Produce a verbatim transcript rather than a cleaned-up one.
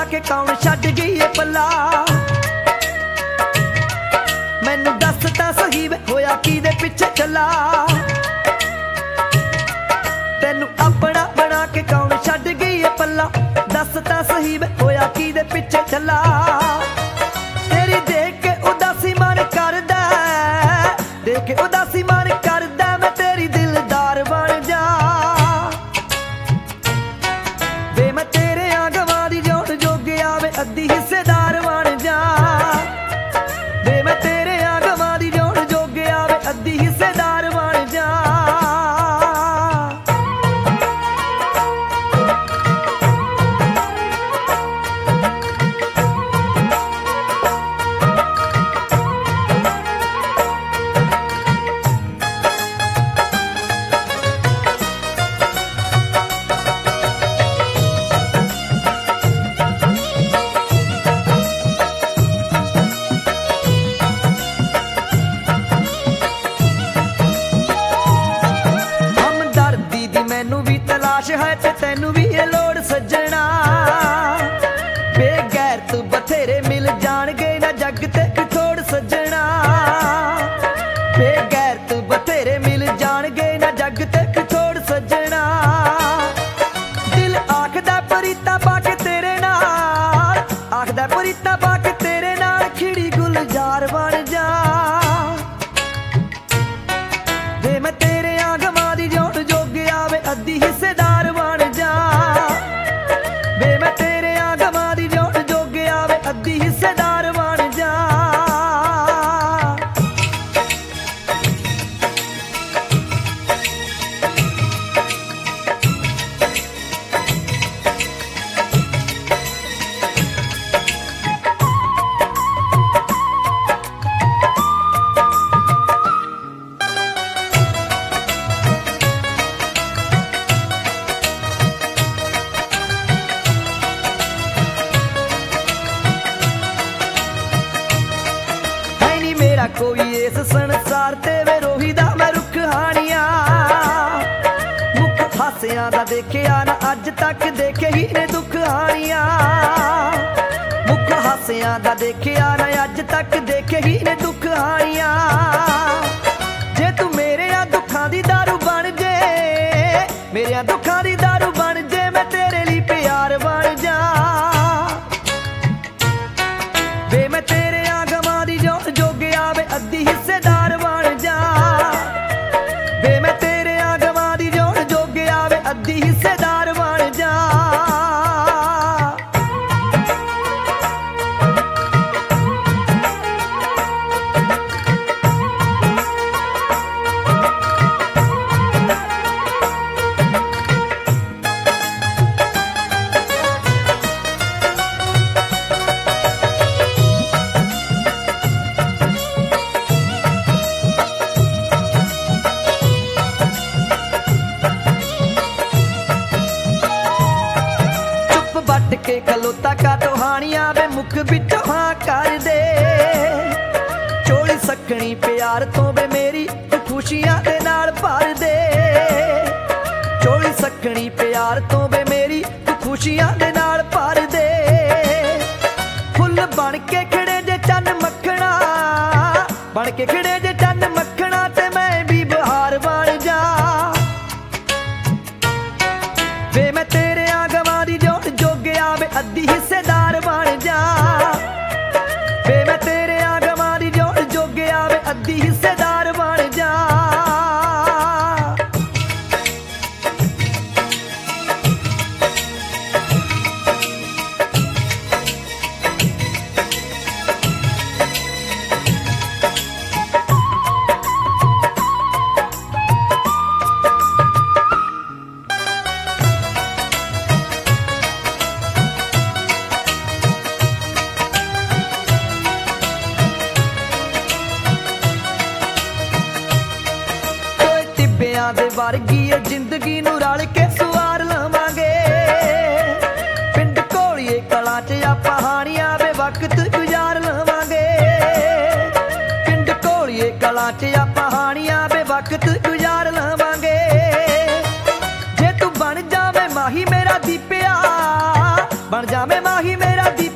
के कौन छड्ड गई है पल्ला। मैनू दस तां सही वे होया किहदे पिछे चला। तैनू अपना बना के कौन छड्ड गई है पल्ला। दस तां सही वे होया किहदे पिछे चला। तेरी देख के उदासी मन करदा, देख के उदासी मन करदा मैं तेरी दिलदार बन जा। वे मैं तेरे आगवां दी जोड़ जोगे आवे अद्धी हिस्सेदार बन जा। वे मैं तेरे आगवां दी जोड़ जोगे आवे अद्धी हिस्सेदार बन जा। मैनू भी तलाश है ते तैनू भी ये लोड़ सज्जना। बेगैर तू बथेरे मिल जाणगे ना जग ते थोड़ सज्जना। बेगैर तू बथेरे मिल जाणगे ना जग ते थोड़ सज्जना। दिल आखदा परीता पाके तेरे नाल, आखदा परीता पाके तेरे नाल खिड़ी गुलजार बन जा। वे मैं तेरे आगवां दी जोड़ जोगे आवे अद्धी हिस्सेदार बन जा। वे मैं तेरे आगवां दी जोड़ जोगे आवे अद्धी हिस्सेदार बन जा। कोई इस संसार ते वे रोही दा मैं रुख हानिया। मुख हासियां दा देखिया ना अज तक देखे ही ने दुख हानिया। मुख हासियां दा देखिया ना अज तक देखे ही ने दुख हानिया। जे तू मेरे आ दुखां दी दारू बन जे, मेरे आ दुखां दी दारू बन जे मैं तेरे लिए प्यार बन जा। वे मैं तेरे आगवां दी जोड़ जोगे आवे अद्धी हिस्सेदार बन जा। वे मैं तेरे आगवां दी जोड़ जोगे आवे अद्धी हिस्सेदार बन जा। के खलोता का तो हानिया वे मुख बिचों हाँ कर दे। चोली सकनी प्यार तो वे मेरी तू खुशियां दे नाल भर दे। चोली सकनी प्यार तो वे मेरी तू खुशियां दे नाल भर दे। फुल बन के खड़े जे चन मखना, बन के खड़े जे चन मखना ते मैं भी बहार बन जा। वे मैं तेरे आगवां दी जोड़ जोगे आवे अद्धी हिस्सेदार बन जा। वे मैं तेरे आगवां दी जोड़ जोगे आवे अद्धी हिस्सेदार बन जा। दे वर्गी जिंदगी नू रल के सवार लवांगे। पिंड घोलिए कला च आपां हानियां वे वक्त गुजार लवांगे। पिंड घोलिए कला च आपां हानियां वे वक्त गुजार लवांगे। जे तू बन जावे माही मेरा दीपिया, बन जावे माही मेरा